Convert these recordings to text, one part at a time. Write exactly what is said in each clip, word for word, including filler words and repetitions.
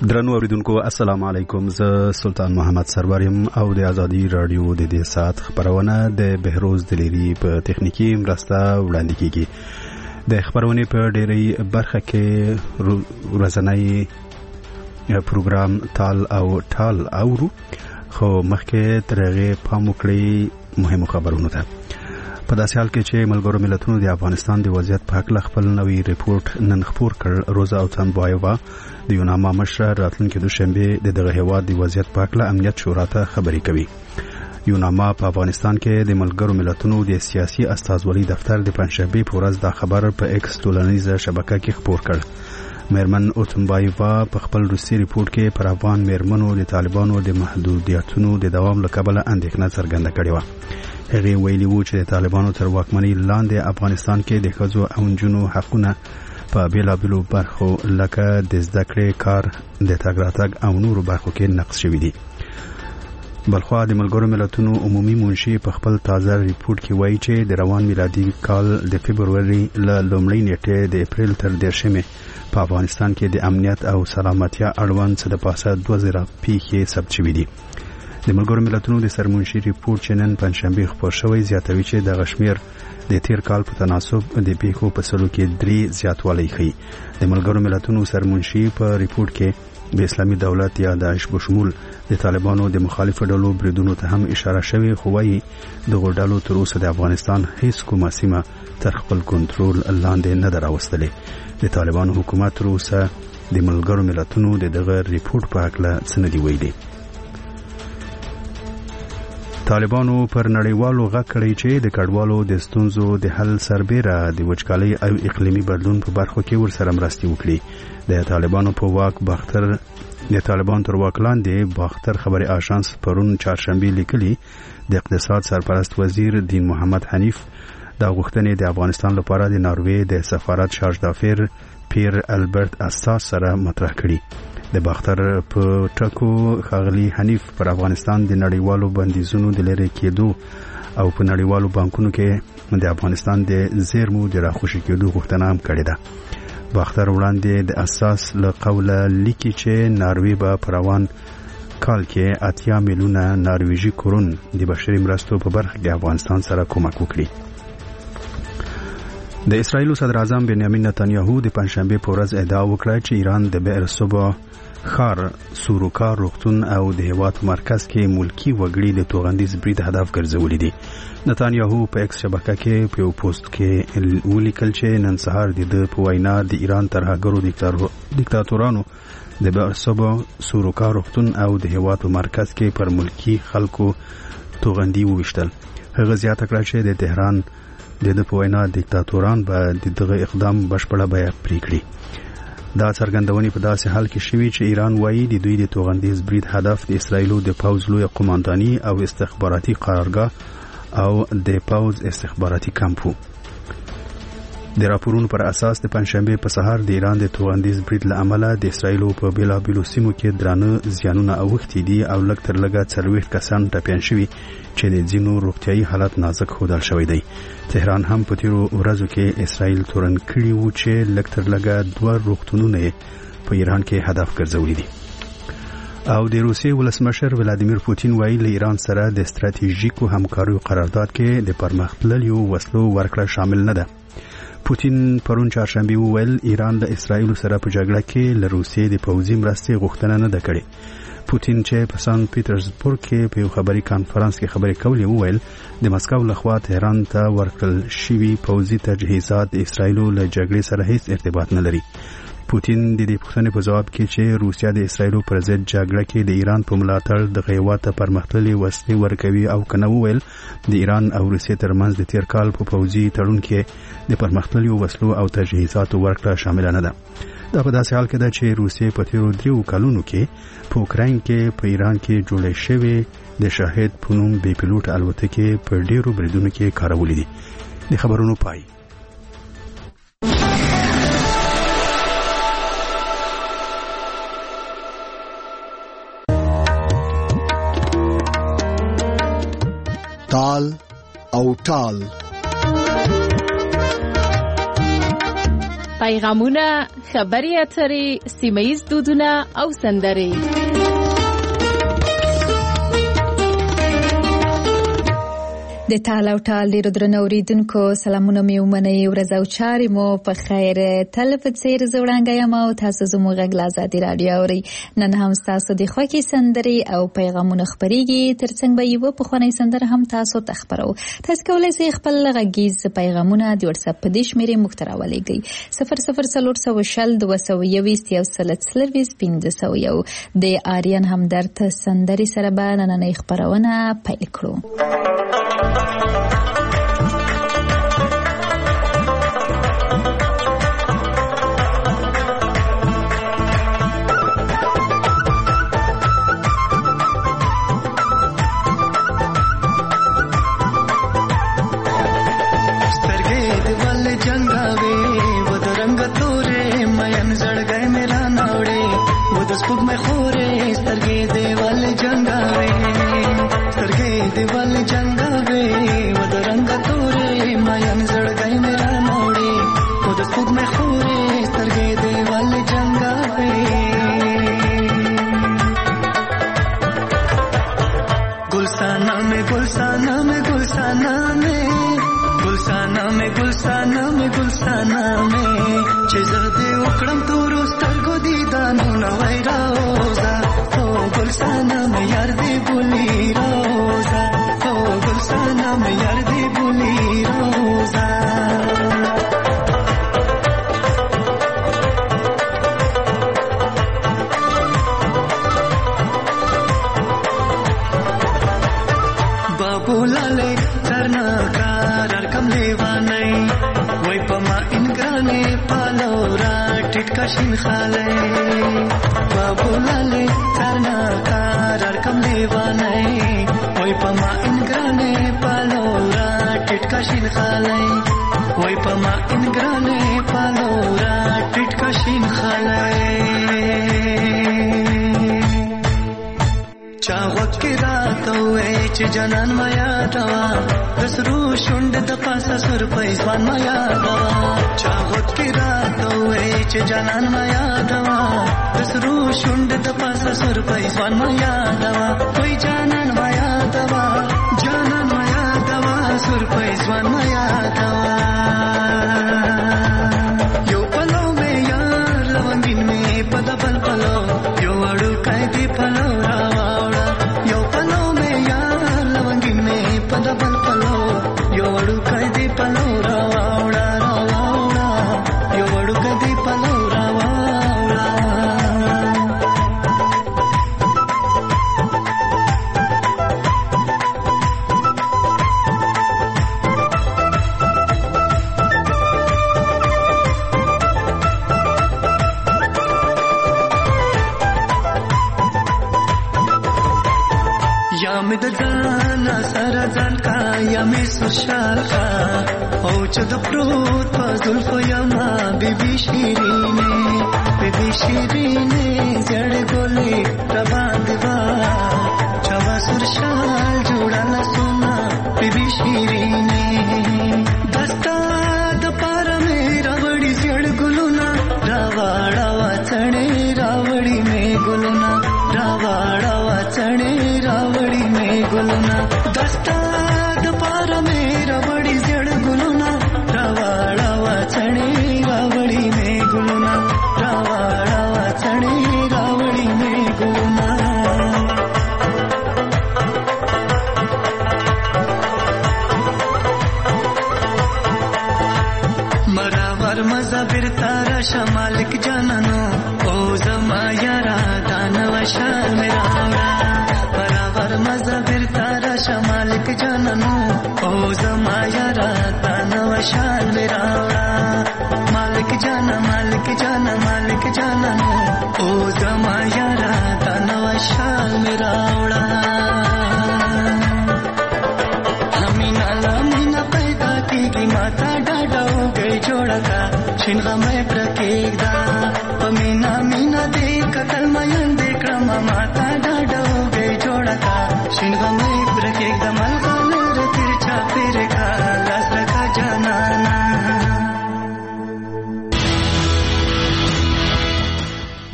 درنو اوریدونکو السلام علیکم، زه سلطان محمد سرور یم او د ازادي رادیو د دې سات خبرونه د بهروز دلیری په تخنیکی مرسته وړاندې کیږي. د خبرونې په ډېری برخه کې ورځنی پروګرام تال او ټال اورو، خو مخکې ترغه پام وکړئ مهمو خبرونو ته. په داسې حال کې چې ملګرو ملتونو د افغانستان د وضعیت په اړه خپل نوی ریپورت نن خپور کړ. روزا او تنبایوبا د یوناما مشر راتلونکي دوشنبه د دغه هیواد د وضعیت په اړه امنیت شورا ته خبرې کوي. یوناما په افغانستان کې د ملګرو ملتونو د سیاسي استازولۍ دفتر د پنځشنبه په ورځ دا خبر په ایکس ټولنیزه شبکه کې خپور کړ. میرمن اوتنبایوبا په خپل روسي ریپورت کې پر افغان میرمنو د طالبانو د محدودیتونو د دوام له کبله اندېښنه څرګنده کړې و. هغه ویلي وو چې د طالبانو تر واکمنۍ لاندې افغانستان کې د ښځو او نجونو حقونه په بیلابیلو برخو لکه د زده کړې، کار، د تګ راتګ او نورو برخو کې نقض شوي دي. بلخوا د ملګرو ملتونو عمومي منشي په خپل تازه ریپورت کې وایي چې د روان میلادي کال د فبروري له لومړۍ نیټې د اپریل تر دیرشمې په افغانستان کې د امنیت او سلامتیا اړوند څه د پاسه دوه زره پیښې ثبت شوي دي. د ملګرو ملتونو د سرمنشي ریپورت چې نن پنځشنبه خپور شوی زیاتوي چې د غشمیر د تیر کال په تناسب د پیښو په سلو کې درې زیاتوالی ښیي. د ملګرو ملتونو سرمنشي په ریپورت کې د اسلامي دولت یا داعش بشمول د طالبانو د مخالفو ډلو بریدونو ته هم اشاره شوی، خو وايي دغه ډلو تر اوسه د افغانستان هیڅ کومه سیمه تر خپل کنټرول لاندې نه ده راوستلې. د طالبانو حکومت تر اوسه د ملګرو ملتونو د دغه ریپورت په اړه څه نه دی ویلي. طالبانو پر نړیوالو غږ کړی چې د کډوالو د ستونزو د حل سربېره د وچکالۍ او اقلیمي بدلون په برخو کې ورسره مرستې وکړي. د طالبانو په واک باختر د طالبان تر واک لاندې باختر خبري آژانس پرون چهارشنبه لیکلي د اقتصاد سرپرست وزیر دین محمد حنیف دا غوښتنې د افغانستان لپاره د ناروې د سفارت شاژدافیر پیر البرت اساس سره مطرح کړي. د باختر په ټکو خاغلی حنیف پر افغانستان د نړیوالو بندیزونو د لری کېدو او په نړیوالو بانکونو کې د افغانستان د زیرمو د راخوشي کېدو غوښتنه هم کړې ده. باختر وړاندې د اساس له قوله لیکي چې ناروې به په روان کال کې اتیا میلیونه نارویجي کرون د بشري مرستو په برخه کې افغانستان سره کومک وکړي. د اسرائیل صدر اعظم بنیامین نتانیاهو د پنځشنبه په ورځ ادعا وکړه چې ایران د بئر صبا خار، سوروکا روغتون او د هیواد مرکز کې ملکی وګړي د توغندیز برید هدف ګرځولي دي. نتانیاهو په ایکس شبکه کې په یو پوسټ کې ولیکل چې نن سهار د په وینا د ایران ترهګرو دیکتاتورانو د بئر صبا، سوروکا روغتون او د هیواد مرکز کې پر ملکی خلکو توغندي وویشتل. هغه زیاته کړه چې د تهران د په وینا دیکتاتوران به دغه اقدام بشپړه بیه پریکړي. دا څرګندونې په داسې حال کې شوي چې ایران وایي د دوی د توغندیز برید هدف د اسرائیلو د پوځ لوی قومانداني او استخباراتي قرارګاه او د پوځ استخباراتي کمپ وو. د راپورونو پر اساس د پنځشنبه په سهار د ایران د توغندیز برید له امله د اسرائیلو په بیلابیلو سیمو کې درانه زیانونه اوښتي دي او لږ تر لږه څلوېښت کسان ټپیان شوي چې د ځینو روغتیایي حالت نازک ښودل شوی دی. تهران هم په تیرو ورځو کې اسرائیل تورن کړي وو چې لږ تر لږه دوه روغتونونه په ایران کې هدف ګرځولي دي. او د روسیې ولسمشر ولادیمیر پوتین وایي له ایران سره د ستراتیژیکو همکاریو قرارداد کې د پرمختللو وسلو ورکړه شامل نه ده. پوتین پرون چهارشنبه وویل ایران د اسرائیل سره په جګړه کې له روسیې د پوځي مرستې غوښتنه نه ده کړې. پوتین چې په سان پیټرزبورګ کې په یو خبري کانفرنس کې خبرې کولې وویل د مسکو لخوا تهران ته ورکړل شوي پوځي تجهیزات د اسرائیل له جګړې سره هیڅ ارتباط نه لري. پوتین د دې پوښتنې په جواب کې چې روسیا د اسرائیل پر ضد جګړه کې د ایران په ملاتړ د هیواد ته پرمختللي وسلې ورکوي او کنه وویل د ایران او روسیې ترمنځ د تیر کال په پوځي تړون کې د پرمختللي وسلو او تجهیزاتو ورکړه شامل نه ده. دا په داسې حال کې ده چې روسیې په تیرو دریو کلونو کې په اوکراین کې په ایران کې جوړې شوې د شاهد په نوم بې پیلوټ الوتکې په ډیرو بریدونو کې کارولې دي. د خبرونو پای. تال او ټال پیغامونه، خبري اترې، سیمه‌ییز دودونه او سندرې. د ټال او ټال ډیرو درنو اوریدونکو سلامونه مې ومنئ. ورځ او چارې مو په خیر. تل په څیر زه وړانګه یم او تاسو زموږ غږ له ازادي راډیو اورئ. نن هم ستاسو د خوښې سندرې او پیغامونه خپرېږي. ترڅنګ به یوه پخوانۍ سندره هم تاسو ته خپرو. تاسو کولی شئ خپل غږیز پیغامونه د وټساپ په دې شمېرې موږ ته راولېږئ: صفر صفر څلور سوه شل دوه سوه یوویشت یو سل څلرویشت پنځه سوه یو. د آریان همدرد سندرې سره به نننۍ خپرونه پیل کړو. स्पुक में खोरे सरगे देवल जंगावे सरगे देवल जंगावे वद रंग तोरे मायन जड़ गई मेरा मोड़े वद स्पुक में खोरे सरगे देवल जंगावे गुलसाना में गुलसाना में गुलसाना में गुलसाना में गुलसाना में गुलसाना में चेजर दे उकड़म तो रोस्तर को दीदानो नवाई रोजा ओ गुलसाना में यार दे बुली रोजा ओ गुलसाना में यार दे बुली रोजा बाबू लाले करना कार कम लेवा नहीं वही पमा इनग्राने पालोरा टिटका शिन खाले बाबू लाले करना कार कम लेवा नहीं वही पमा इनग्राने पालोरा टिटका शिन खाले वही पमा इनग्राने पालोरा टिटका शिन खाले चावक के रात हुए च जनन माया दवा दसरू शुंड दपासा सुर पैसवान माया दवा चावक के रात हुए च जनन माया दवा दसरू शुंड दपासा सुर पैसवान माया दवा कोई जानन माया दवा जानन माया दवा सुर पैसवान माया दवा यो पलो में यार लवंगिन में पदा पल पलो यो अड़ू कायदे पलो रावा पल पलो यो वड़ू कदी पलो रावाड़ा रावाड़ा यो वड़ू कदी पलो रावाड़ा या में दजाना सारा जान का या में सुशाल का ओ चद प्रोत पजुल फयमा बीबी शीरीने बीबी शीरीने जड़ गोले प्रबांधवा चवा सुरशाल जोड़ा न सोना बीबी शीरीने दस्ता दपार में रावड़ी जड़ गुलुना रावाड़ा चढ़े रावड़ी में गुलुना रावाड़ा चढ़े रावड़ी में गुलुना दस्ता दपार में रावड़ी जड़ गुलुना रावाड़ा चढ़े रावड़ी में गुलुना रावाड़ा चढ़े रावड़ी में गुलुना मरावर मजा बिरता रशा मालिक जाननो ओ जमा यारा दानवा शाल मेरा बराबर मजा बिरता रशा मालिक जाननो ओ जमा यारा दानवा शाल मेरा मालिक जाना मालिक जाना मालिक जाननो ओ जमा यारा दानवा शाल मेरा हमीना लामीना पैदा की माता डाडा हो गई जोड़ा का छिनगा मैं प्रकेदा पमीना मीना देख कतल मयन देख रमा माता डाडा हो गई जोड़ा का छिनगा मैं प्रकेदा मलगा नर तिरछा तेरे का लास रखा जाना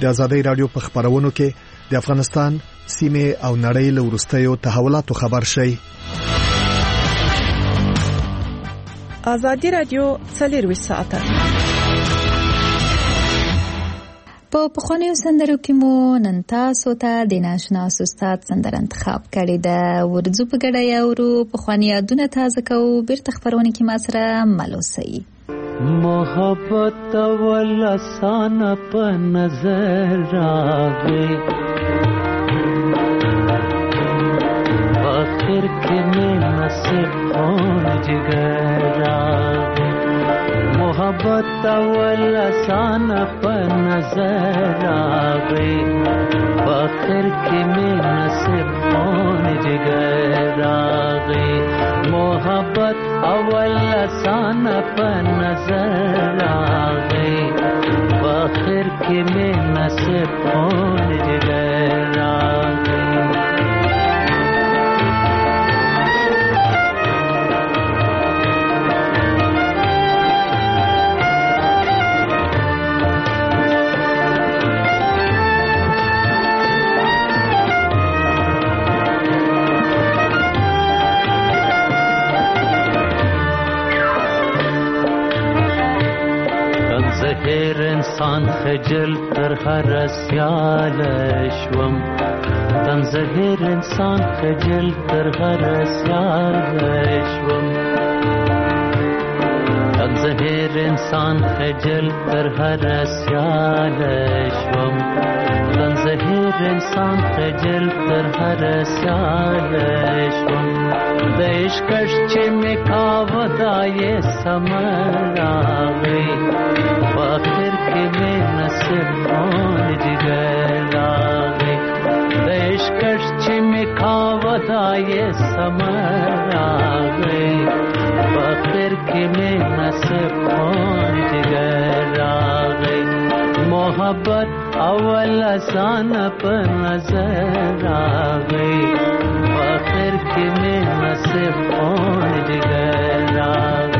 د آزادۍ رادیو په خبرونو کې د افغانستان سیمه او نړۍ له وروستیو تحولاتو خبر شي. آزادۍ رادیو څلور ساعته په پخوانیو سندرو کې مو نن تاسو ته د ناشنا استاد سندره انتخاب کړې ده. ورځو په ګډه یاورو پخوانی یادونه تازه کوو. بیرته خبرونه کې ما سره ملوسي. محبت ول سانه په نظر راغی آخر کې مې نصیب خون جگر راغی. محبت ول سانه په نظر راغی آخر کې مې نصیب خون جگر راغی. محبت اول سان په نظر راغی آخر کې مې نصیب خون جگر راغی. هر انسان خجل تر هر سیال شوم تن زهر انسان خجل تر هر سیال شوم تن زهر انسان خجل تر هر سیال شوم تن زهر انسان خجل تر هر سیال شوم د عشقش چې مې کاوه دا یې سمر راغی آخر کې مې نصیب خون جگر راغی. د عشقش چې مې کاوه دا یې سمر راغی آخر کې مې نصیب خون جگر راغی. محبت اول آسان په نظر راغی آخر کې مې نصیب خون جگر راغی.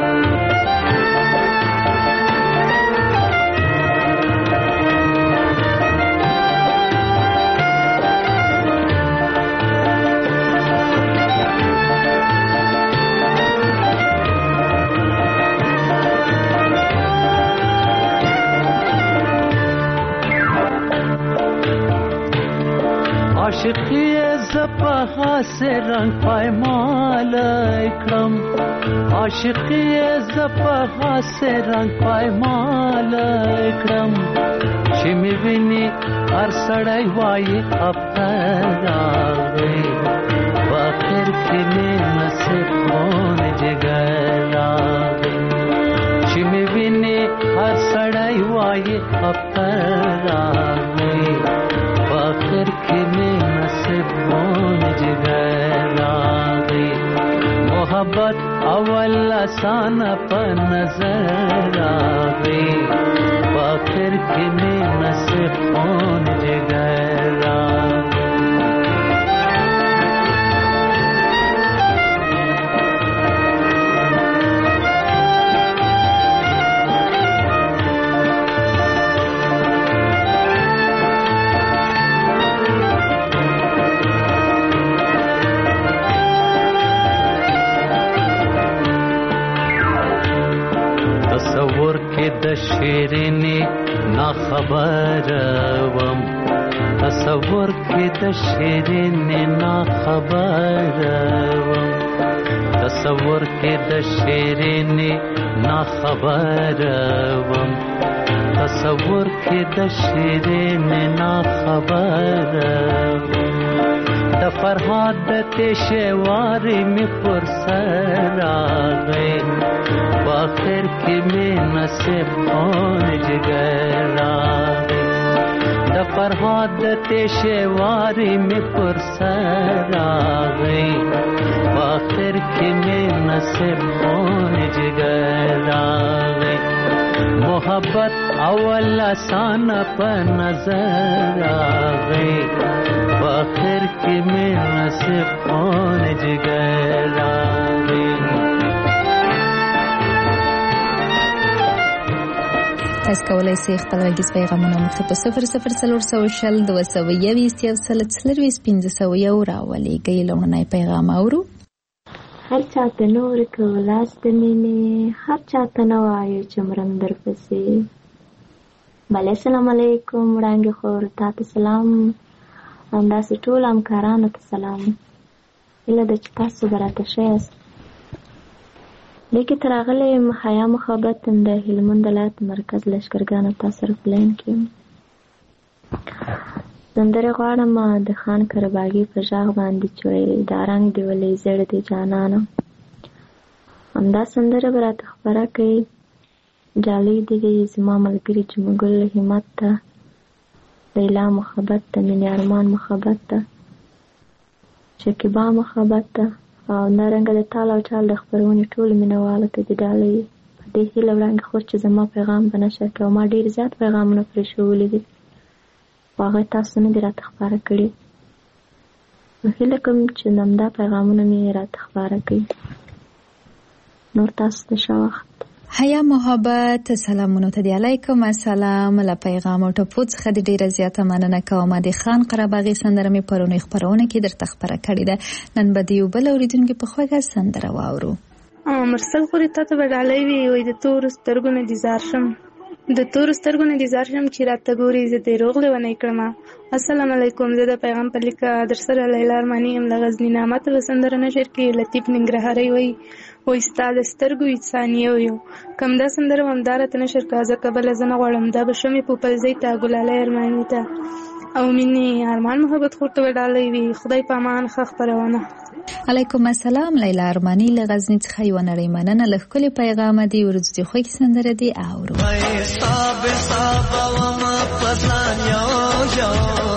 عاشقی زپها سے رنگ پایمال اکرم عاشقی زپها سے رنگ پایمال اکرم چې می ویني هر سړی وایي افتر راغی آخر کې مې نصیب خون جگر راغی. چې می ویني هر سړی وایي افتر راغی آخر کې مې نصیب خون جگر راغی. محبت اول آسان په نظر راغی آخر کې مې نصیب خون جگر راغی. تصور کې د شیرینې نا خبر وم تصور کې د شیرینې نا خبر وم تصور کې د شیرینې نا خبر وم تصور کې د شیرینې نا خبر وم. د فرهاد د تشوارې مې پر سر راغی آخر کې مې نصیب خون جگر راغی. د فرهاد د تشوارې مې پر سر راغی آخر کې مې نصیب خون جگر راغی. محبت اول آسان په نظر راغی آخر کې مې نصیب خون جگر راغی. تاسو کولای شئ خپل غږیز پیغامونه مو په صفر صفر څلور سوه شل دوه سوه یوویشت یو سل څلرویشت پنځه سوه یو راولېږئ. لومړنی پیغام اورو. هر چاته نور که لاس د مینې، هر چاته نه وایو چې مرم درپسې. بله السلام علیکم وړانګې خور، تا ته سلام، همداسې ټولو همکارانو ته سلام. هیله ده چې تاسو به راته ښه یاست. دې کې ته راغلی یم حیا محبت د هلمند ولایت مرکز لښکرګانو تا سره په لاین کې یم. سندرې غواړم د خان کرباغي په غږ باندې چې وایي دا رنګ دې ولې زیړ دی جانانه. همدا سندره به راته خپره کوي. جالۍ دې وي زما ملګري جمګل همت ته، لیلا محبت ته، مینې ارمان محبت ته، شکیبا محبت ته، او نارنګه د تال او چال د خپرونې ټولو مینهوالو ته د ډالۍ په دې هیله وړاندې خور چې زما پیغام به نشر کړي. او ما ډېر زیات پیغامونه پرې ښوولي دي خو هغه تاسو نه دي راته خپاره کړي. نو هیله کوم چې همدا پیغامونه مې راته خپاره کړي. نور تاسو ته ښه وخت. حیا محبت سلامونو ته دی. علیکم السلام. له پیغام او ټپو څخه د ډیره زیاته مننه کوم. د خان قرباغي سندره مې پرونی خبرونه کې درته خبره کړې ده. نن به دی بل اوریدونکو په خوږه سندره واورو. مرسل خوري ته ته بدالای وی وای د تور سترګو نه ديزار شم، د تور سترګو نه ديزار شم چې راته ګوري زه دې روغ لونی کړم. السلام علیکم. زه د پیغام په لیکه در سره لیلا ارمانی ام لغزنی نامه ته سندره نشر کې لطیف ننګرهاري وای و استاد سترګو انسانیو یو کم دا سندره ومدار ته نشر کا ځکه بل زنه غړم دا بشمې په پلځي تا ګلاله ارمانی ته او مینه ارمان محبت خورته وډالې وی. خدای پامان خخ پرونه. علیکم السلام. لیلا ارمانی له غزنی څخه یو نړۍ مننه. له خپل پیغام دی ورځي خو کی سندره دی اورو. حساب حساب و ما پسان یو یو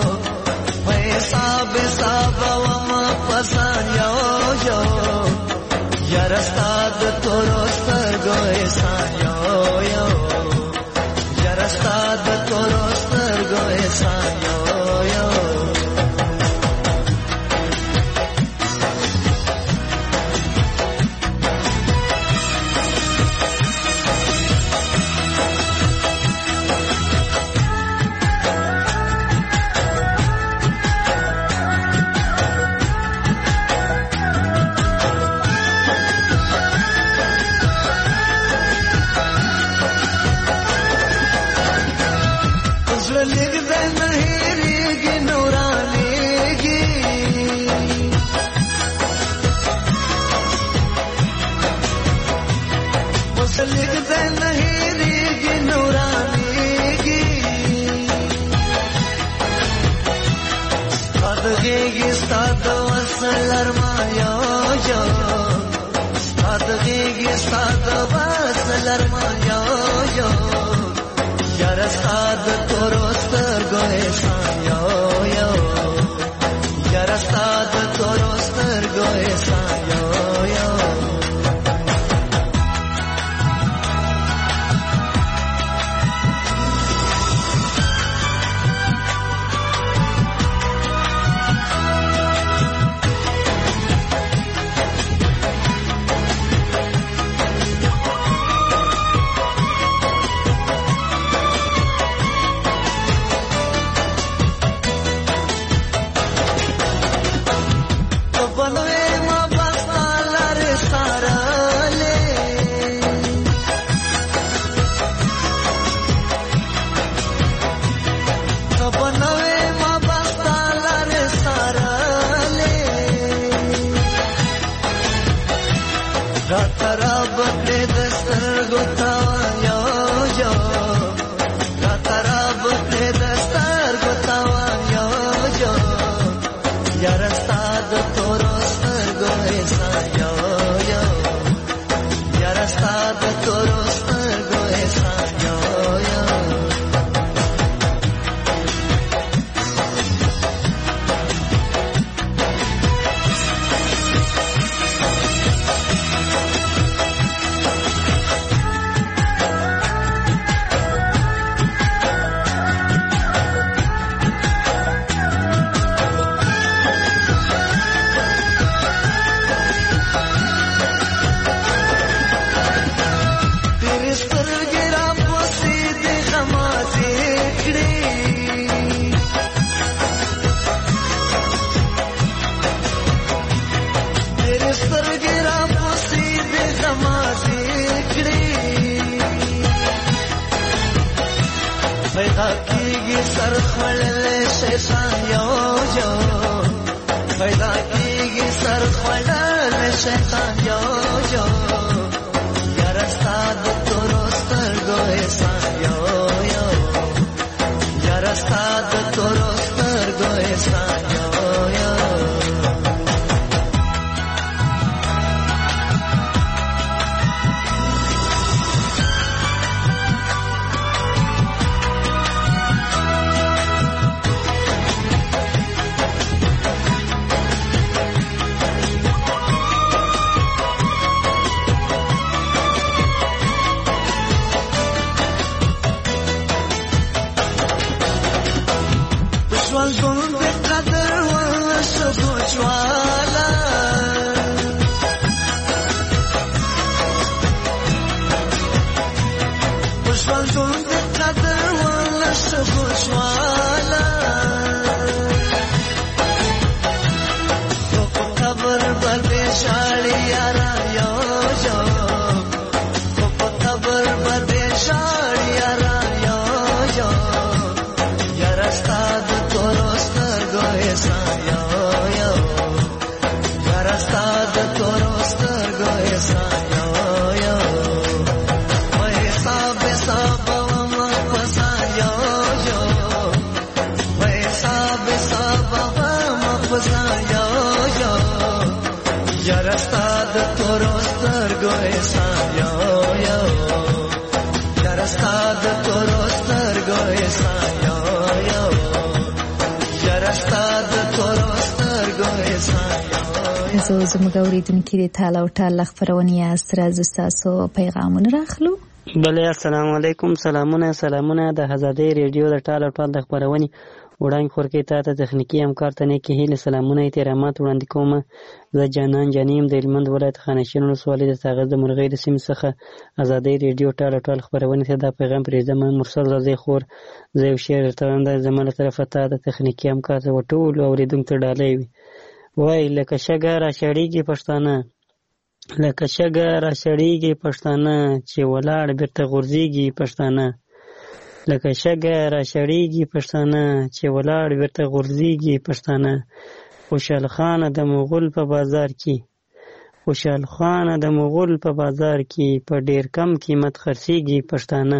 حساب حساب و ما پسان یو یو یا رستاد تورو سترګو احسان یو یو یا رستاد تورو سترګو احسان یو یو سر خړلې شیطان یو یو پیدا کیږي سر خړلې شیطان یو یو یار استاد تورو سترګو احسان یو یو یار استاد تورو سترګو احسان یو یو زه زموږ اوریدونکي د تال او ټال خپرونې یاست راځو ستاسو پیغامونه راخلو. بله السلام علیکم. سلامونه سلامونه د آزادۍ ریډیو د ټال او ټال د خپرونې وړاندې خورکې تا ته تخنیکي همکار ته نیکې هیلې سلامونه احترامات وړاندې کوم. زه جانان جانیم د هلمند ولایت خانشین ولسوالۍ د ساغر د مرغۍ د سیمې څخه آزادۍ ریډیو ټال او ټال خپرونې ته دا پیغام پرېږدم. مرسل رضی خور زه یو شعر درته وایم، دا زما له طرفه تا د تخنیکي همکار ته ټولو اورېدونکو ته ډالۍ وي. وای لکه شګه را شړېږي پښتانه، لکه شګه را شړېږي پښتانه، چې ولاړ بیرته غورځېږي پښتانه. لکه شګه را شړېږي پښتانه، چې ولاړ بیرته غورځېږي پښتانه. خوشحال خانه د مغول په بازار کې، خوشحال خانه د مغول په بازار کې، په ډېر کم قیمت خرڅېږي پښتانه.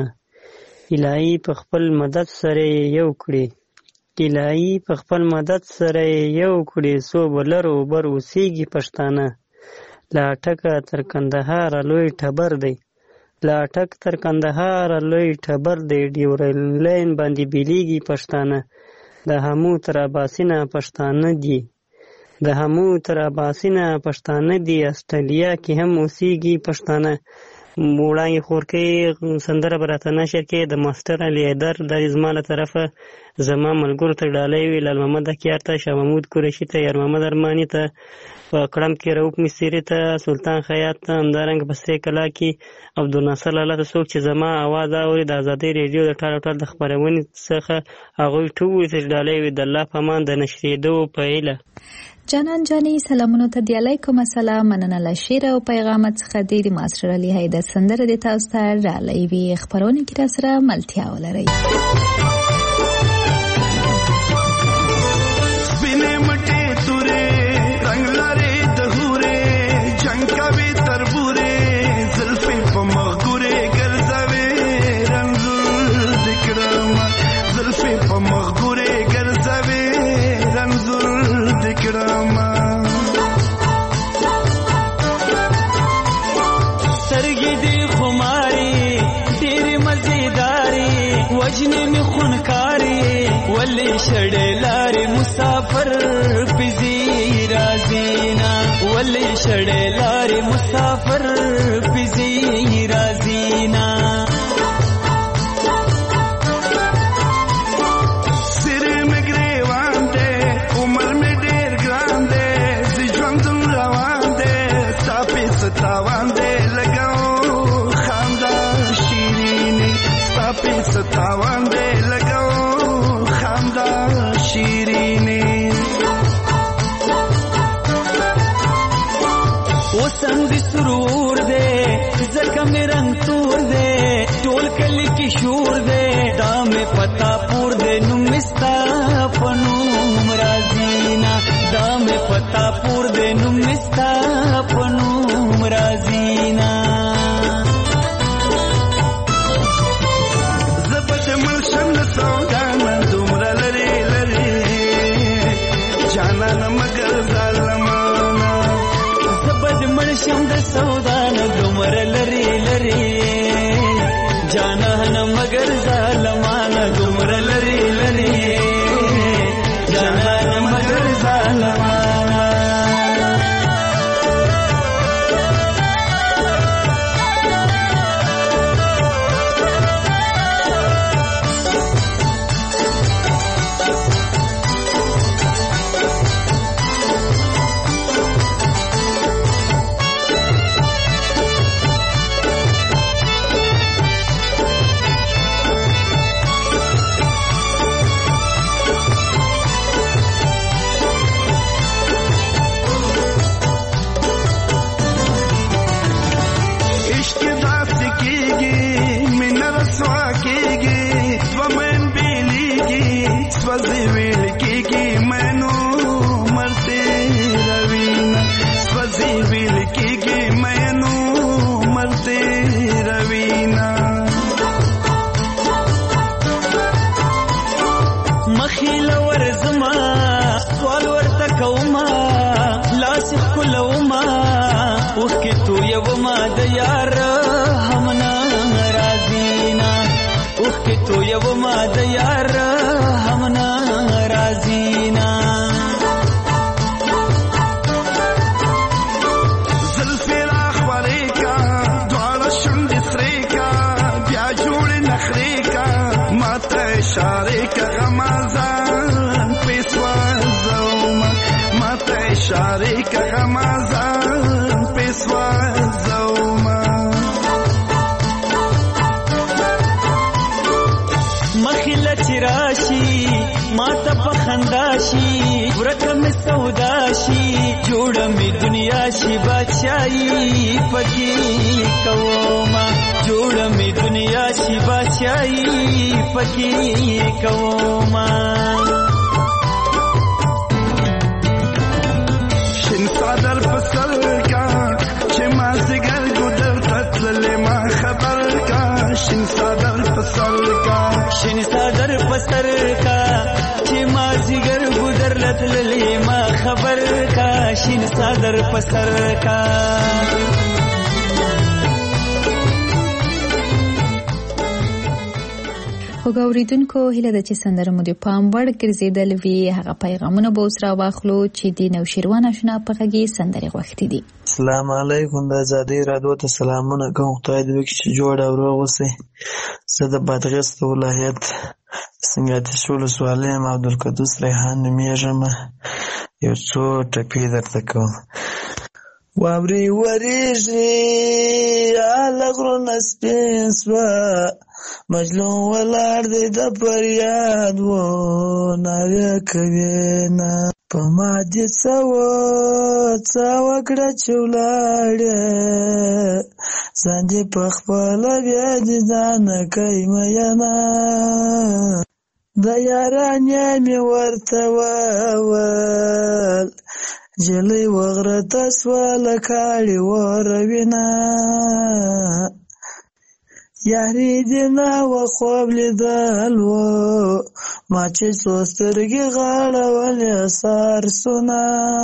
الهي په خپل مدد سره یو کړي، الهي په خپل مدد سره یو کړي، څو بلر اوبر اوسېږي پښتانه. لا ټکه تر کندهار لوی ټبر دی، لا ټک تر کندهار لوی ټبر دی، ډیورلاین باندې بیلیږي پښتانه. د همو تر اباسینه پښتانه دي، د همو تر اباسینه پښتانه دي، استرالیا کې هم اوسېږي پښتانه. وړاندې خورکۍ سندره به راته نشر کې د ماسټر علي حیدر دا زما له طرفه زما ملګرو ته ډالۍ وي، لال محمد اکیار ته، شاه محمود قریشي ته، یار محمد ارماني ته، په کړم کې رؤف مصري ته، سلطان خیاط ته، همدارنګه په سرې کلا کې عبدالناصر لالا ته. څوک چې زما اواز اوري د آزادۍ ریډیو د ټال او ټال د خپرونې څخه هغوی ټول ته ډالۍ وي. د الله په امان د نشرېدو په هیله. جانان جانی سلامونو ته دی علیکم السلام. مننه له شعر او پیغامات څخه دی د ماسټر علي حیدر سندره د تاسو ته ډالۍ وي. خبرونه کې را سره ملتیا ولرئ. سپینې مټې تورې رنگ لري د هورې جنگ کوي تربورې زلفې په مخګورې ګرځوي رنځور دکړم زلفې په مخګورې ګرځوي رنځور دکړم سترګې دې خماري ډېرې مزېداري وجنې مې خونکاري ولې شړې لارې مسافر پزي رازینا ولې شړې لارې مسافر پزي رازینا سر مې ګریوان دې عمر مې ډېر ګران دې زه ژوند روان دې ستا په ستاوان دې لګاو خندا شیرینې ستا په ستاوان دې لګاو خندا شیرینې وسم دې سرور دې ځکه مې رنگ تور دې ټول کلی کې شور دې دا مې پتا پور دې نوم سوځي ویل کېږي مینو مرته روینا سوځي ویل کېږي مینو مرته روینا مخیل ورزما سوال ورته کوما لاس کولوما وکه تو یو ما د یار همنا رازینا وکه تو یو ما د یار همنا رازینا زلفی را خوری کا دوار شند سری کا بیا جوړ نخری کا ماته اشاره کا غمازان پیسوا زوما ماته اشاره کا غمازان پیسوا زوما مخیل چراشی ماته پخنداشی ورته می سوداشی جوړه می دنیا شي بادشاہي پکې کوما جوړه می دنیا شي بادشاہي پکې کوما شین صدر پسر کا چې ما زګر ګدر تتل ما خبر کا شین صدر پسر کا شین صدر پسر کا چې ما زګر ګدر لتل ما خبر کا شین صدر پسر کا خو ګوریدونکو هیله ده چې سندره مو د پام وړ ګرځېدل وي هغه پیغامونه به اوس راواخلو چې د نوشیروان اشنا په غږ یې سندرې غوښتې دي. السلام علیکم د ازادۍ راډیو ته سلامونه کوم. خدای دې وکړي چې جوړ او روغ اوسئ. زه د بادغیس ولایت سنګاتیش ولسوالۍ یم. عبدالقدوس ریحان نومیږم. یو څو ټپې درته کوم. واورې ورېږي هله غرونه سپین سوه مجلون ولاړ دی د فریاد و نارې کوي نه په ما دې څه و څه وکړه چې ولاړې ځان دې په خپله بیا دې ځانه کوي مینه د یارانې مې ورته وویل جلۍ وغره ته سوه له کاړې وروینه یاري دې نه وه خوب لیدل و ما چې څو سترګې غاړولې سارسونه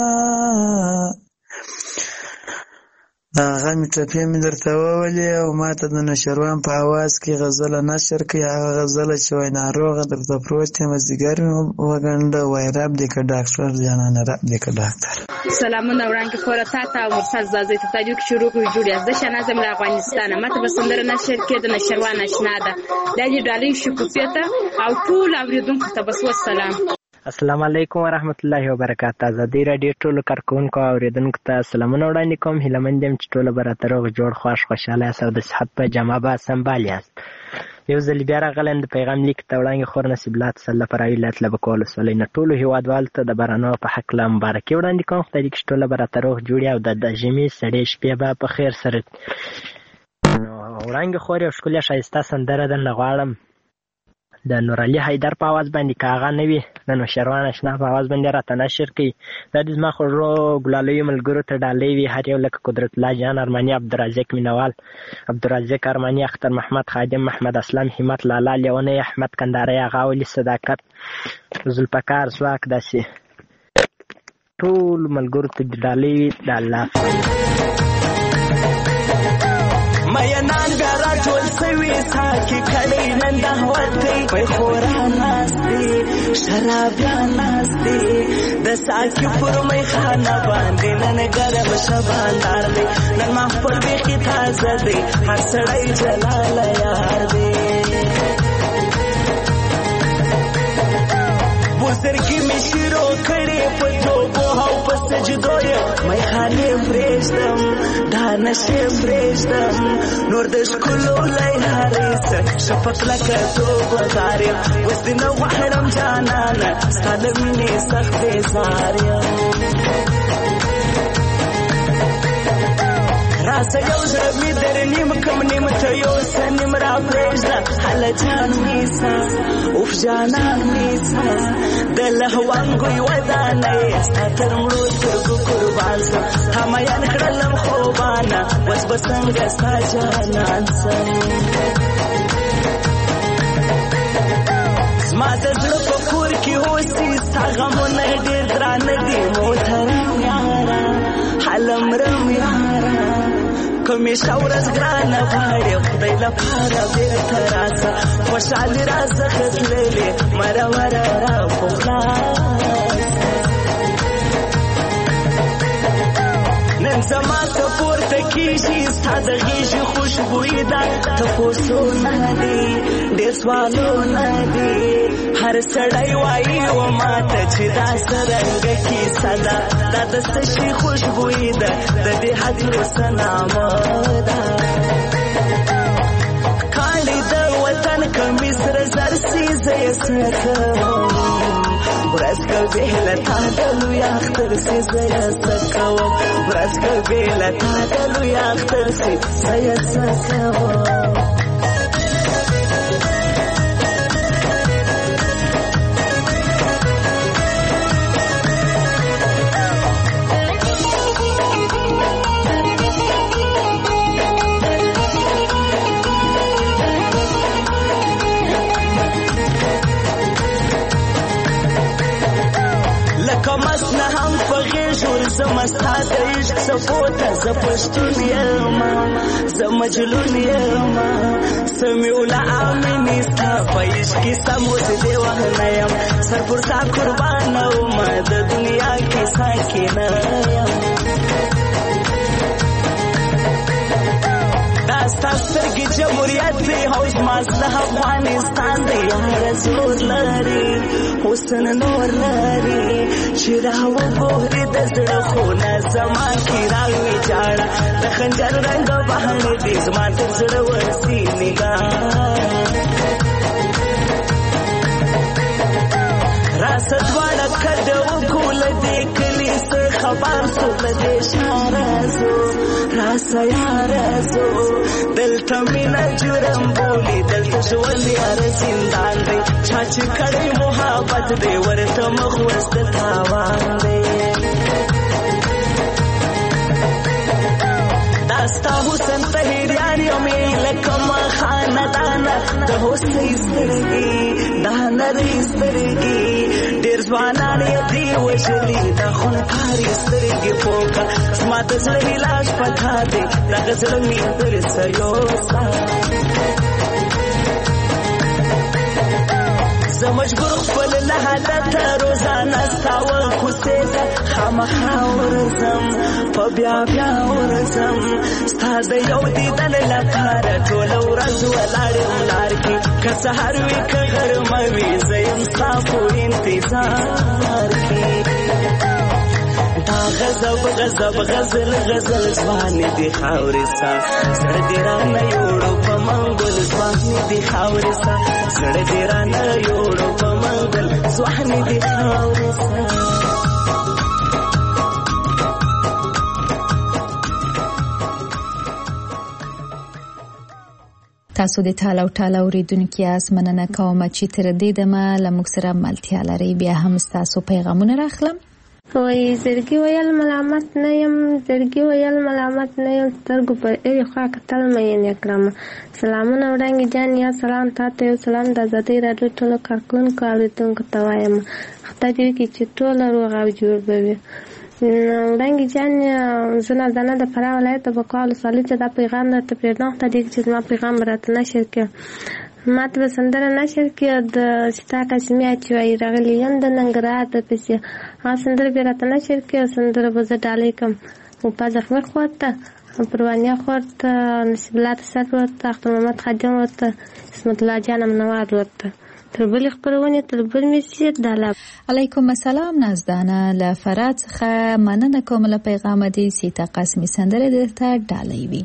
د هغه مې ټپې مې درته وولې او ما ته د نوشیروان په اواز کې غزله نشر کړي. هغه غزله چې وایي ناروغه درته پروت یم مازدیګر مې وګنډه وایي رب دې که ډاکټر جانانه رب دې که ډاکټر. سلامونه وړاندې خوره تا ته او مرسل زازۍ ته تاجو کې شروع کړو جوړ یاست. زه شهنازم له افغانستانه. ماته به سندره نشر کړي د نوشیروان اشنا ده. دا دې ډالۍ شکوفیه ته او ټول اورېدونکو ته به وسلام. السلام علیکم ورحمت الله وبرکاته. ازادۍ راډیو ټولو کارکوونکو او اورېدونکو ته سلامونه وړاندې کوم. هیلهمند یم چې ټوله به راته روغ جوړ خوښ خوشحاله یاست او د صحت په جامه به سنبال یاست. یو ځل بیا راغلی یم د پیغام لیک ته وړاندې خور نصیب الله تسله فرایي ولایت لبکول ولسوالۍ نه ټولو هېوادوالو ته د بارانو په هکله مبارکي وړاندې کوم. خدای دې کړي چې ټوله به راته روغ جوړ او د ژمي سړې شپې به په خیر سره. نو وړاندې خور یو ښکلې ښایسته سندره درنه غواړم د نورعلي حیدر په اواز باندې که هغه نه وي د نوشیروان اشنا په اواز باندې راته نشر کړي. دا د زما خوږو ګلالیو ملګرو ته ډالۍ وي هر یو لکه قدرت الله جان ارماني عبدالرزاق مینوال عبدالرزاق ارماني اختر محمد خادم محمد اسلام همت لالا لیونی احمد کنداري هغه ولي صداقت ذوالفقار ځواک داسې ټول ملګرو ته ډالۍ وي د الله مینان بیا را ټول سوي ساکي کړی نن د هوت دی پیخورا ناست دی شرابیان ناست دی د ساکي پر میخانه باندې نن ګرم شباندار دی نن محفل بیخي تازه دی هر سړی جلاله یار دی بزرګي مې شروع کړې په توبو او په سجدو یې میخانې پرېږدم دا نشې پرېږدم نور د ښکلو لیارې څه شفق لکه توبهدار یم اوس دې نه غواړم جانانه ستا له مینې سخت بېزار یم راسه یو زه مې در نیم کم نیم ته یو څه نیم را پرېږده هله جان میسا اوف جانان میسا دل هوانګوي ودانې ستر مړو سترګو قربان سم همایان کړلم خوبانا وس بسنګ ستا جانان سم زما د زړه په کور کې اوسې ستا غمونه ډېر درانه دي محترم یاره حلمرم یاره کومې ښه ورځ ګرانه غواړې خدای لپاره بېرته راسه خوشحالي راڅخه تللې مرمره راپخلاصه نن زما ته پورته کېږي ستا د غېږې خوشبويي ده تپوسونه دي ډېر سوالونه دي هر سړی وایي و ماته چې دا څرنګه کیسه ده دا د څه شي خوشبويي ده د دې هجرو څه نامه ده کاڼي د وطن کمیس سره زر سي زه یې څه کوم ورځ که بېله تا د لوی اختر سي زه یې څه کوم ورځ که بېله تا د لوی اختر سي زه یې څه کوم زمستا د عشق سپوته زه پښتون یم زه مجنون یم سمیوله امینې ستا په عشق کې سموس دې وهنه یم سر پر ستا قربانه ومه د دنیا کې ساکنه یم دا ستا سترګې جمهوریت دی او زما زړه افغانستان دی یاره زور لري حسن نور لري چې راوګورې د زړه خونه زما کې راویجاړه د خنجر رنګ بهر دی زما تر زړه ورسي نګاه راسه دواړه کډه وکړو له دې کلي څه خبر سو له دې ښاره ځو راسه یاره ځو دلته مینه جرم بولي دلته ژوند یاره زندان دی چا چې کړی محبت دی ورته مخ ورسته تاوان دی دا ستا حسن طهیریان یمې لکه خاندانه د هوسۍ سترګې دا نرۍ سترګې ډېر ځوانان یې دې وژلي دا خونکارې سترګې پوکه زما د زړه علاج پتا دی دغه زړه مې درڅه یوسه زه مجبور خپل له حالته روزانه ستا وکوسې ته خامخا ورځم په بیا بیا ورځم ستا د یو دیدن لپاره ټوله ورځ ولاړ یم لار کې که سهار وي که غرمه وي زه یم ستا په انتظار کې دا غضب غضب غزل غزل ځوانې دي خاورې سا زړه دې رانه یوړو په منګل ځوانې دي خاورې سا زړه دې رانه یوړو په منګل ځوانې دي خاورې سا تاسو د ټاله او ټاله اوریدونکو یاست مننه کوم چې تر دې دمه له موږ سره ملتیا لرئ بیا هم ستاسو پیغامونه راخلم وای زړګي ویل ملامت نه یم زړګي ویل ملامت نه یم سترګو پر اړې خوا کتل مې نه کړم سلامونه وړاندې جان یا سلام تاسو یو سلام د ازادۍ راډیو ټولو کارکونکو اوریدونکو ته وایم خدای دې وکړي چې ټول روغ او جوړ وي وړاندې جان زه نازدانه د فراه ولایت د بقا ولسوالۍ ته دا پیغام درته پرېږدم خدای دې چې زما پیغام راته نشر کړي ما ته به سندره نشر کړي د ستا قاسمي چې وایي راغلی یم د ننګرهار د پسې هغه سندره بیا راته نشر کړي او سندره به زه ډالۍ کړم وپاز احمد خور ته پروانیا خور ته نصیب الله تسر ورته اختر محمد خادم ورته اسمت الله جان منوار ورته تر بلې خپرونې تر بل میسیت داله علیکم السلام نازدانه له فرات څخه مننه کوم له پیغام دې سیتا قاسمي سندره درته ډالۍ وي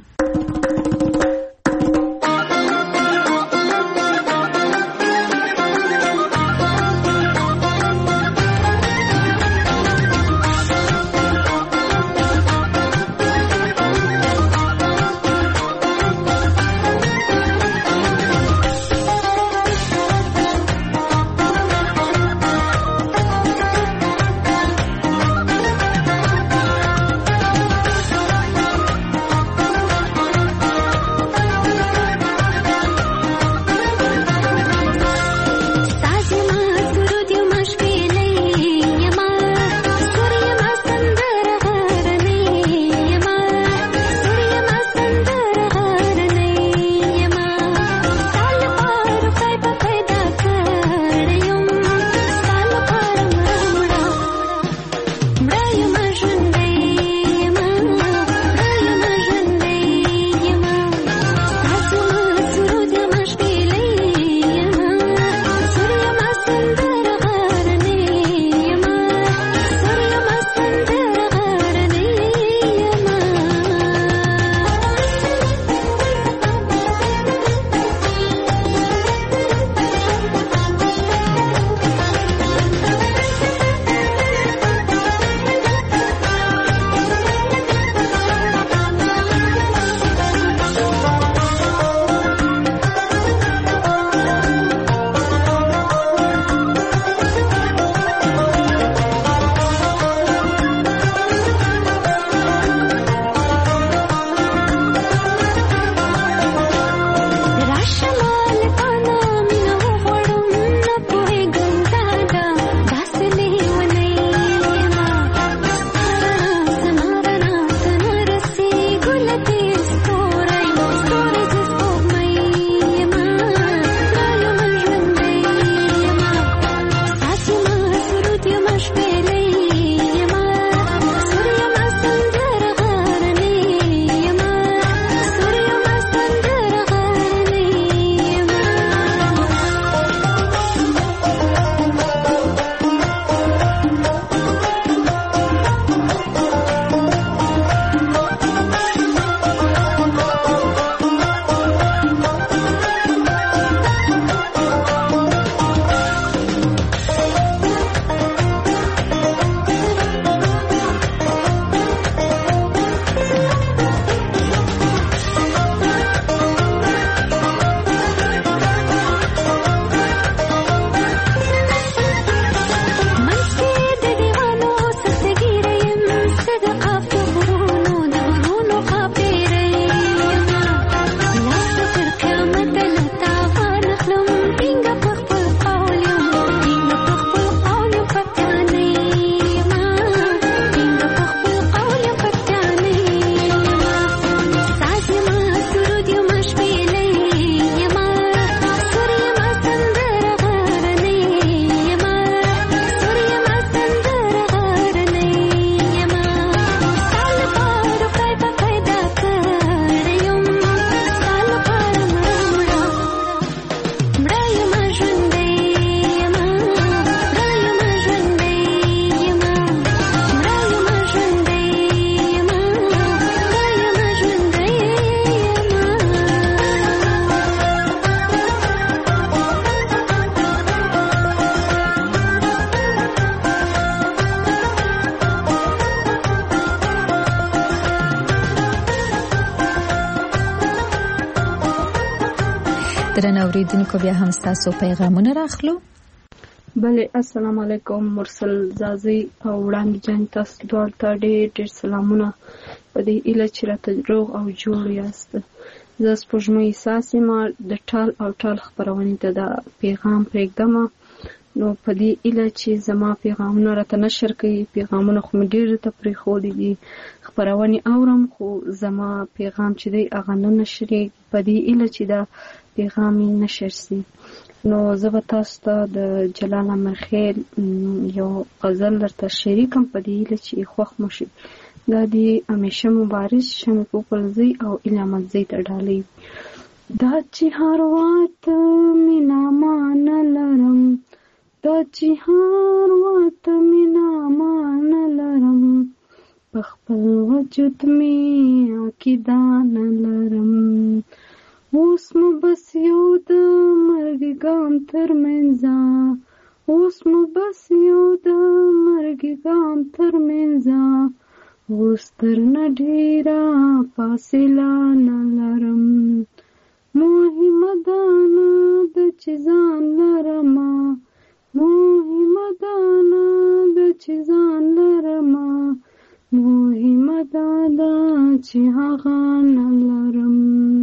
درنو اوریدونکو بیا هم تاسو پیغامونه راخلو. بله السلام علیکم مرسل زازي او وړاندې جان تاسو دواړو ته ډېر ډېر سلامونه په دې ایله چې راته روغ او جوړ یاست. زه سپوږمۍ احساس یم د ټال او ټال خپرونې ته دا پیغام پرېږدم. نو په دې ایله چې زما پیغامونه راته نشر کوي، پیغامونه خو مې ډېر ته پرېښودي دي، خپرونې اورم خو زما پیغام چې دی هغه نه نشرېږي. په دې ایله چې دا پیغام یې نشر سي نو زه به تاسو ته د جلال امرخیل یو غزل درته شریکم په دې ایله چې خوښ مو شي. دا دی همیشه مبارز شمې پوپلزی او علامتزی ته ډالۍ. دا چې هر وخت مینا مان لرم، دا چې هر وخت مینا مان لرم، په خپل وجود می عقیده نه لرم. اوس مو بس یو د مرګ ګام تر منځه، اوس مو بس یو د مرګ ګام تر منځه، اوس تر نه ډېره فاصله نه لرم. مهمه ده نه ده چې ځان لرمه، مهمه ده نه ده چې ځان لرمه، مهمه ده ده چې هغه نه لرم.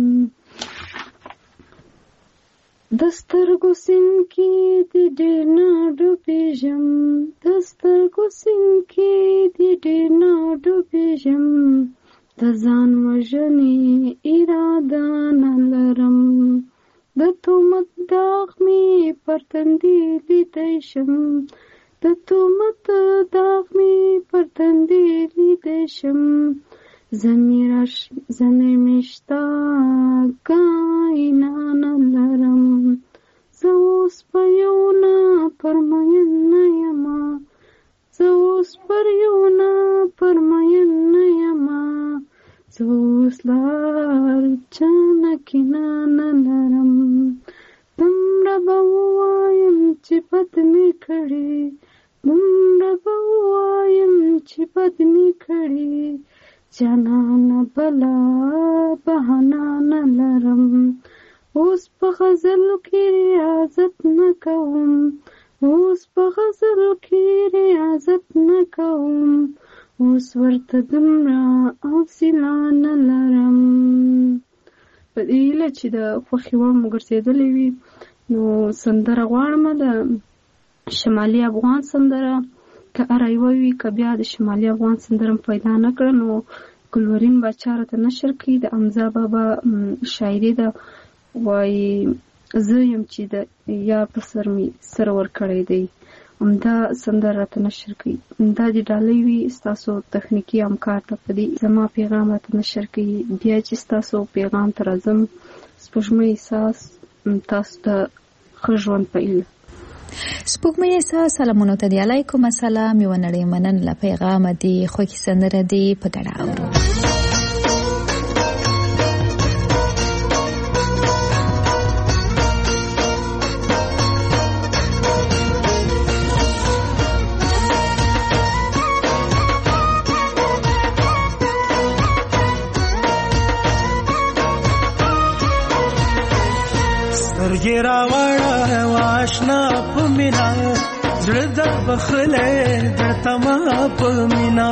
د سترګو سیند کې د ډېر نه ډوبېږم، د سترګو سیند کې د ډېر نه ډوبېږم، د ځان وژنې اراده نه لرم. د تهمت داغ مې پر تندي لیدی شم، د تهمت داغ مې پر تندي لیدی شم. زمیر مې شته کاینا نه لرم. زه اوس په یو نه پرمین نه یمه، زه اوس پر یو نه پرمین نه یمه، زه اوس لار چانه کینه نه لرم. دومره به ووایم چې بد مې کړي، دومره به ووایم چې بد مې کړي، جانانه بلا بهانه نه لرم. اوس په غزلو کې ریاضت نه کوم، اوس په غزلو کې ریاضت نه کوم، اوس ورته دومره حوصله نه لرم. په دې هیله چې د خوښې وړ مو ګرځېدلې وي نو سندره غواړم د شمالي افغان سندره، که اره یوه وي که بیا د شمالي افغان سندره پیدا نه کړه نو ګلورین باچا راته نشر کړي. د حمزه بابا شاعري ده، وایي زه یم چې د یار په سر مې سر ورکړی دی، همدا سندره راته نشر کړي. دا د ډالۍ وي ستاسو تخنیکي همکار ته په دې زما پیغام راته نشر کړي. بیا چې ستاسو پیغام ته راځم سپوږمۍ احساس تاسو ته ښه ژوند په ایله. سپوږمۍ احساس سلامونه ته دی. علیکم السلام. یو نړۍ منن له پیغام دی خوښي سندره دی په ګډه اورو. سترګې راوړه واشنا په مینا، زړه در بخلې درته ما په مینا.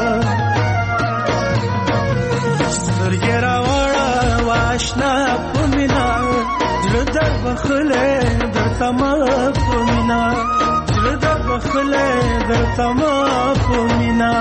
سترګې راوړه واشنا په مینا، زړه در بخلې درته ما په مینا، زړه در بخلې درته ما په مینا.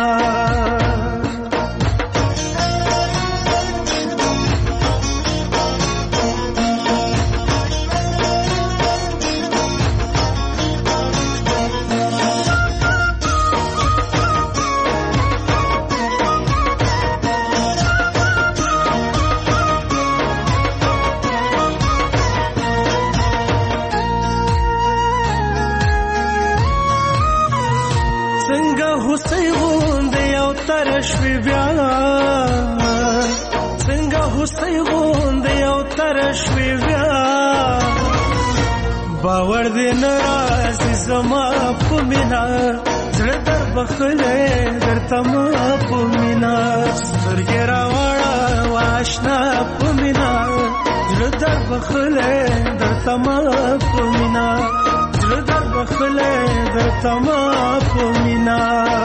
شوی بیا څنګه هوسۍ غوندې یو تر شوی بیا، باور دې نه راځي زما په مینا، زړه در بخلې درته ما په مینا. سترګې راوړه واشنا په مینا، زړه در بخلې درته ما په مینا زړه در بخلې درته ما په مینا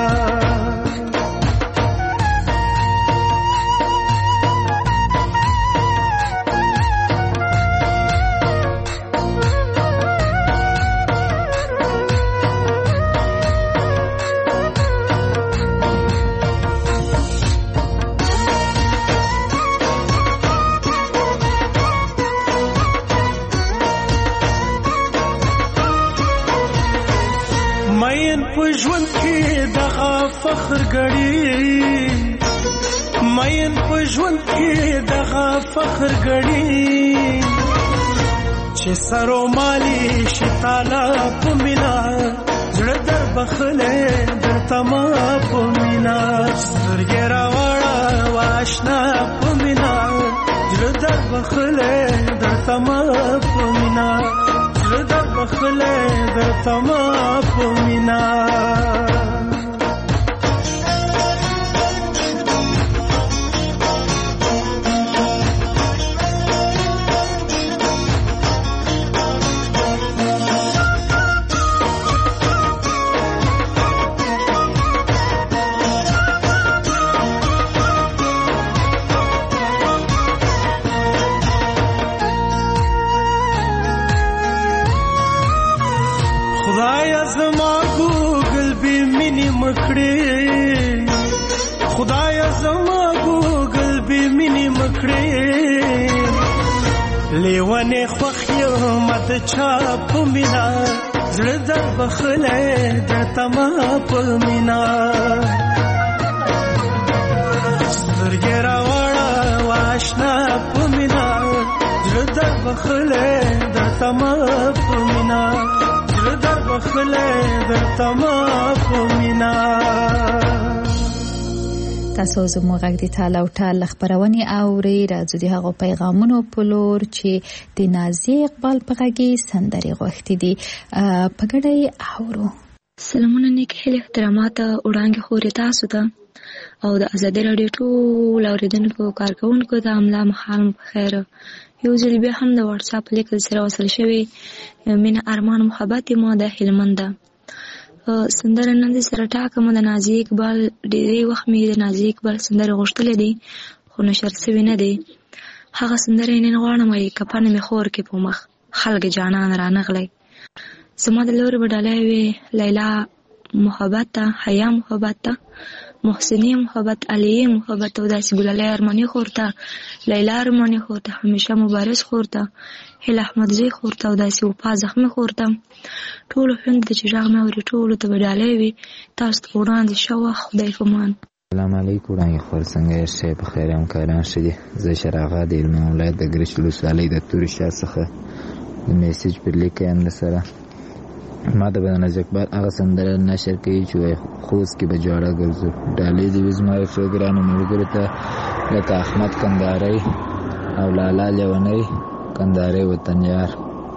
ژوند کې دغه فخر غړي مین په ژوند کې دغه فخر غړي چې سرو مالي شتاله په مینا زړه در بخلې درته ما په مینا سترګې راوړه واشنا په مینا زړه در بخلې درته ما په مینا زړه در بخلې درته ما په مینا خدایا زما ګوګل به مینې مکړې لیوانې خوښ یم د چا په مینا زړه در بخلې درته ما په مینا سترګې راوړه واشنا په مینا زړه در بخلې درته ما په مینا زړه در بخلې درته ما په مینا تاسو زموږ غږ د تاله او ټال خبرونه اوري راځي د هغو پیغامونو په لور چې د نازي اقبال په غږی سندري غوښتي دي په ګډه اورو. سلامونه نیک هیله احترامات وړاندې خوري تاسو ته او د ازادي رادیو ټول اوریدونکو کارکونکو ته املا مخال په خیر. یو ځل بیا هم د واتس اپ لیکل سره وصل شوی مینه ارمان محبت ما د هلمند سندره نن دې سره ټاکم د نازي اقبال ډېری وخت مې د نازي اقبال سندره غوښتلې دي خو نشر شوی نه دی. هغه سندره نن غواړم چې کپانه مې خور کې په مخ خلک جانان رانغلی زما د لوري بدلای وی لیلا محبت ته حیا محبت ته محسنی محبت علی محبت او داسې ګلالای ارمانی خورته لیلا ارمانی خورته همیشه مبارز خورته هله احمد زی خورته او داسې وپا زخمی خورته ټول هند د چراغ مې ورې ټول ته بدلای وی تاسو ته وړاندې شو خدای فمان. السلام علیکم وړاندې خور څنګه شې په خیر هم کاران شې زه شراغه د علم ولایت د ګرشلو سالي د توري شاه څخه د میسج پر لیکم سره ما د بیان اقبال هغه سندره نشر کوي چې خوست کې به جوړه ګرځو ډالې د وزما پروګرام ملګرو ته لکه احمد کندهاري او لالا لیونی کندهاري وطن یار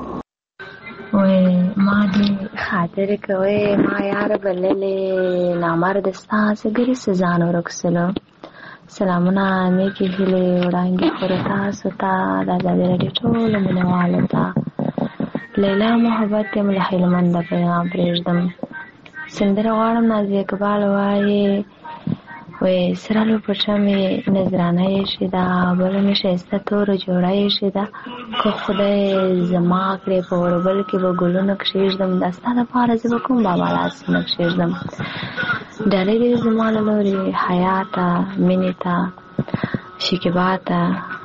وای ما دې خاطر کوي ما یار بللې نامرد ستاسو ګری سزان ورکسلو سلامونه نیکی هیله وړاندې خورته تاسو ته د ازادي رادیو ټول مینوالو ته لیلا محبت یم له هلمند پیغام پرېږدم سندره غواړم نازي اقبال وایي وای سرالو پټه مې نظرانه یې شي دا بله مې ښایسته توره جوړه یې شي دا که خدای زما کړې په وړبل کې به ګلونه کښېږدم دا ستا دپاره زه به کوم بابا لاسونه کښېږدم ډالۍ دې زما له لورې حیا ته مینې ته شکیبا ته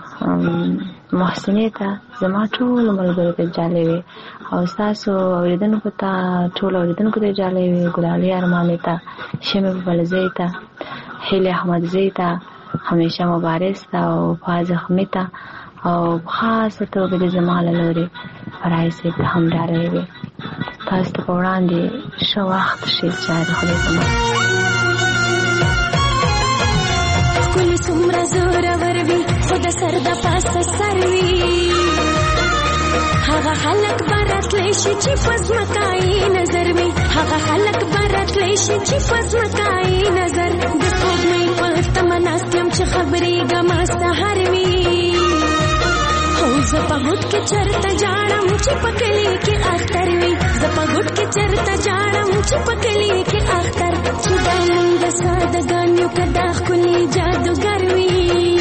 محسنې ته زما ټول ملګرو ته جالۍ وي او ستاسو اورېدونکو ته ټول اورېدونکو ته جالۍ وي ګلالۍ ارمانې ته شمې بلزۍ ته هیلې احمدزۍ ته همیشه مبارز ته او وفا زخمي ته او خاصه توګه د زما له لورې فرای صاحب ته هم ډالۍ وي تاسو ته په وړاندې ښه وخت شي چای د خدای په امان. ښکلي څومره زورور وي خو د سر د پاسه سر وي هغه خلک به راتلی شي چې په ځمکایي نظر وي هغه خلک به راتلی شي چې په ځمکایي نظر د سپوږمۍ په تمه ناست یم چې خبرېږم سهار وي هو زپګټ کې چرته جاړم چې پکلی کې اختر وي زپګټ کې چرته جاړم چې پکلی کې اختر چې دا موږ سادهګانو کدا خولي جادوګر وي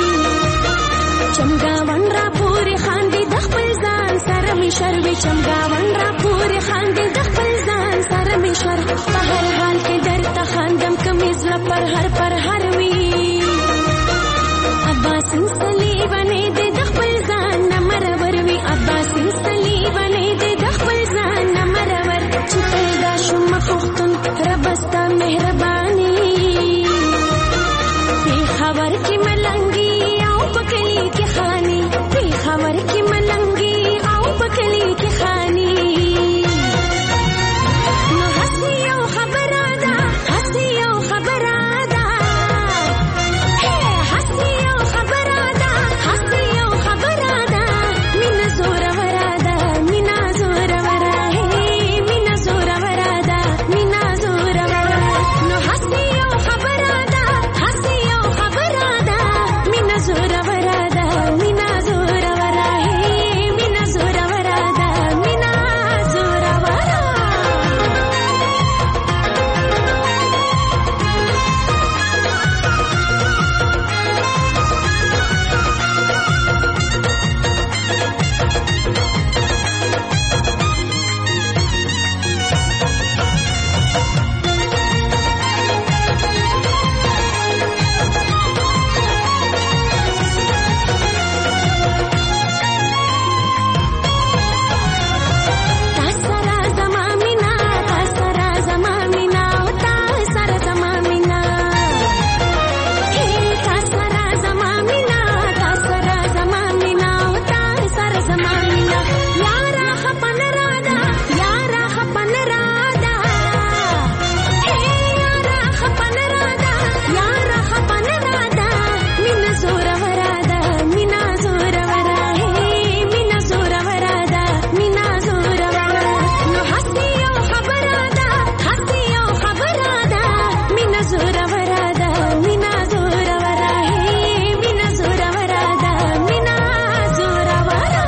چمګاون را پورې خاندي د خپل ځان سره می شروي چمګاون را پورې خاندي د خپل ځان سره می شر په هر حال کې درته خاندم کمیز لا پر هر پر هر وي عباس سلی باندې د خپل ځان نمرور وي عباس سلی باندې د خپل ځان نمرور چې پیدا شوم مخختن رب ستا مهرباني په خبر کې ملنګي او پکلی کې خاني په خبر کې ملنګي او پکلی کې خاني نو حسي او خبره ده حسي او خبره ده هي حسي او خبره ده حسي او خبره ده من زور وراده من زور وراده من زور وراده من زور وراده نو حسي او خبره ده حسي او خبره ده من زور وراده من زور وراده من زور وراده من زور وراده تاسرا زمامنا تاسرا زمامنا او تاسرا زمامنا هي تاسرا زمامنا تاسرا زمامنا او تاسرا زمامنا یارا خپن رادا یارا خپن رادا هي یارا خپن رادا یارا خپن رادا من زور ورادا من زور ورادا من زور ورادا من زور ورادا نو حسي او خبره ده حسي او خبره ده من زور ورادا من زور ورادا من زور ورادا من زور ورادا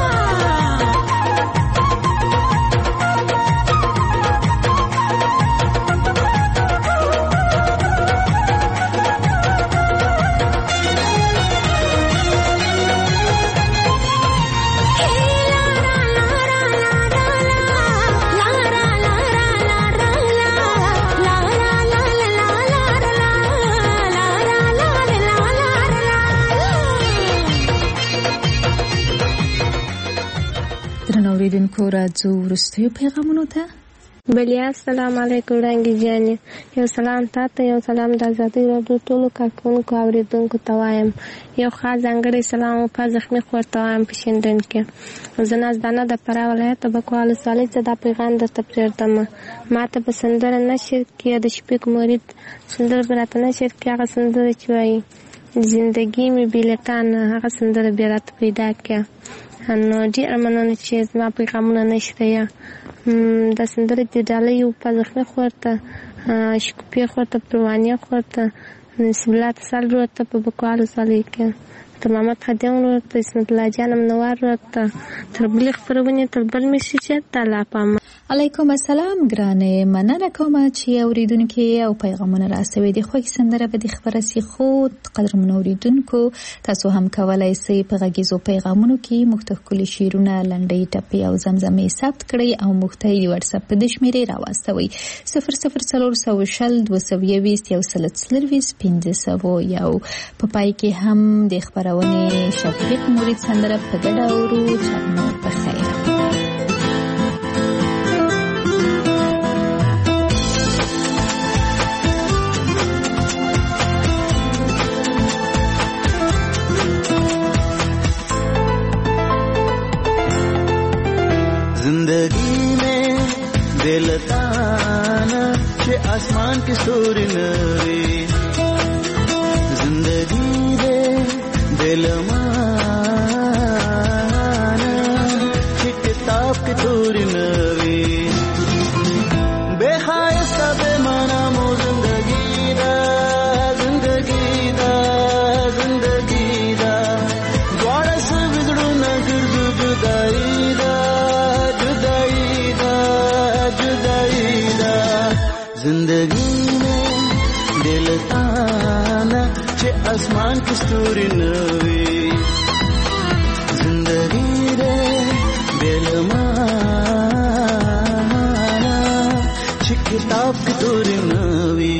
درنو اوریدونکو راځو وروستیو پیغامونو ته بلیا السلام علیکم رنګي جانې یو سلام تاته یو سلام د ازادي راډیو ټولو کارکونکو اوریدونکو ته وایم یو خاص ځانګړی سلام په زخمي خورته وایم په شیندن کې زه نازدانه د فراه ولایت بکوال ولسوالۍ څخه دا پیغام درته پرېږدم ما ته په سندره نشر کې د شفیق مرید سندره به راته نشر کې هغه سندره چې وایي زندگی می بیلتان هغه سندره بیا راته پیدا کړه نو ډېره مننه چې زما پیغامونه نشته یا دا سندره د ډالۍ په زخمي خورته شکوپي خورته پروانیه خورته نصیب الله تسال ورته په بکوال ولسوالۍ کې تر محمد خدیون ورته اسمت الله جان منور ورته تر بلې خپرونې تر بل مشي چې تعالی پام علیکم السلام ګرانې مننه کوم چې اوریدونکو او پیغامونه راسوي د خوښ سندره به د خبره سي خو قدرمن اوریدونکو تاسو هم کولای شئ په غږیزو پیغامونو کې مختلف کلی شیرونه لنډۍ ټپي او زمزمې ثبت کړئ او مختلف واتس اپ د شمیرې راوستوي صفر صفر څلور سوه شل دوه سوه یویشت یو سل څلرویشت پنځه سوه یو په پای کې هم د خبرونې شفیق مرید سندره په ګډه اورو چې نو په خیر जिंदगी में दिल ताना के आसमान के सूर नवे जिंदगी दे दिल माना के किताब के तूर नवे बेहाय सब माना मो जिंदगी दा जिंदगी दा जिंदगी दा द्वारा से बिगड़ू न गिर आसमान की ستوري نوي زندگی دے دل مانا چې کتاب کی ستوري نوي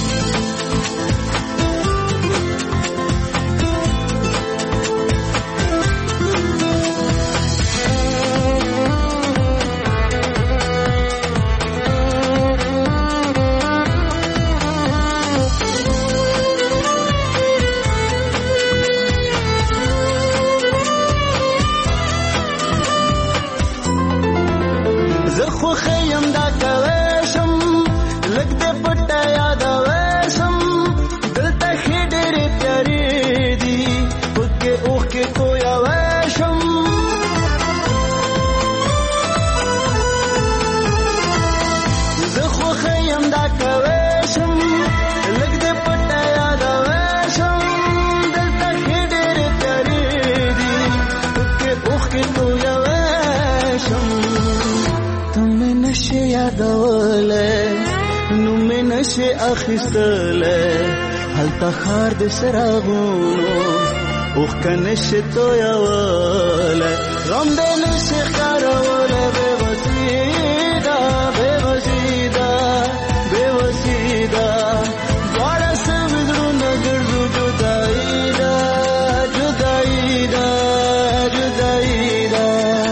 نشه اخیستله هلته خار د سراغونو اوخ کنشه تویواله غم د نشه خاروله بے وسیدا بے وسیدا بے وسیدا دوړه سمزړو نګړو جدائی دا جدائی دا جدائی دا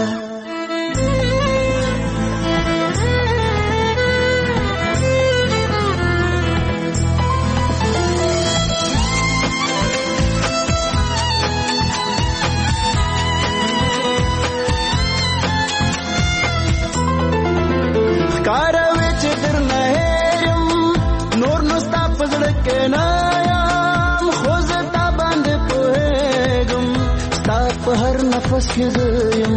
نفس کې زیم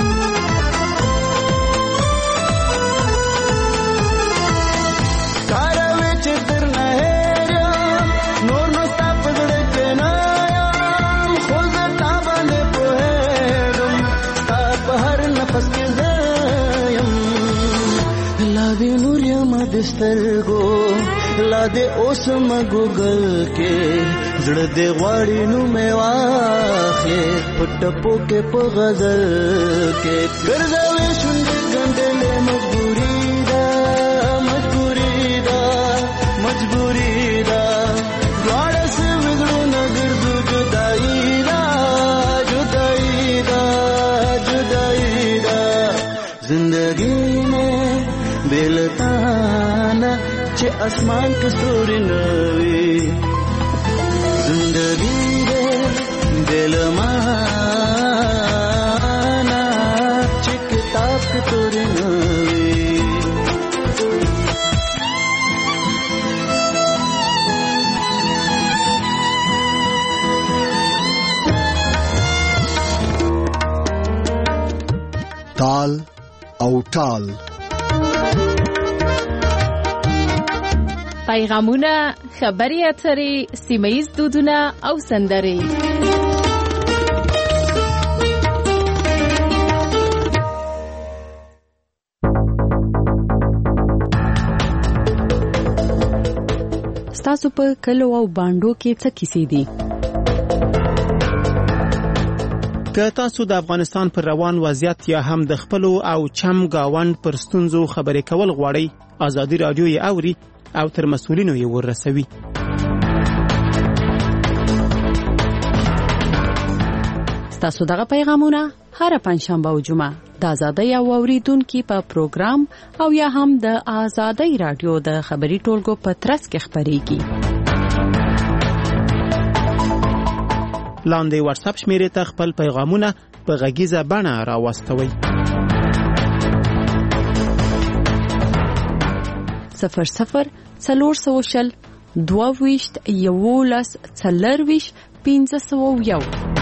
کاروي چې تر نه هېرم نور نو ستا په زړه کې نه یم خو زه تا باندې پوهېږم ستا په هر نفس کې زیم لا دې نور یم د سترګو لا دې اوس م ګوګل کې زړه دې غواړي نو مې واخلې په ټپو کې په غزل کې ګرځوي شونډې ګنډلې مجبوري ده مجبوري ده مجبوري ده دواړه سوي زړونه ګرځو جدایي ده جدایي ده جدایي ده زندګي مې بې له تا نه چې اسمان کې ستوري نه وي زندگی دے دل مانا چې کتاب کې تورې نه وي تال او ټال پیغامونه، خبري اترې، سیمه‌ییز دودونه او سندرې. ستاسو په کلو او باندو کې څه کیسې دي؟ که تاسو د افغانستان پر روان وضعیت یا هم د خپلو او چم گاوند پر ستونزو خبرې کول غواړئ، ازادي رادیو یې اوري او تر مسؤلینو یې ورسوي. ستاسو دغه پیغامونه هر پنځشنبه او جمعه د آزادۍ او اوریدونکو په پروګرام او یا هم د آزادۍ رادیو د خبري ټولګو په ترڅ کې خبريږي. لاندې واتس اپ شمیرې ته خپل پیغامونه په غږیزه بڼه راوستوئ. صفر صفر څلور سوه شل دوه ویشت یولس څلور ویشت پنځه سوه یو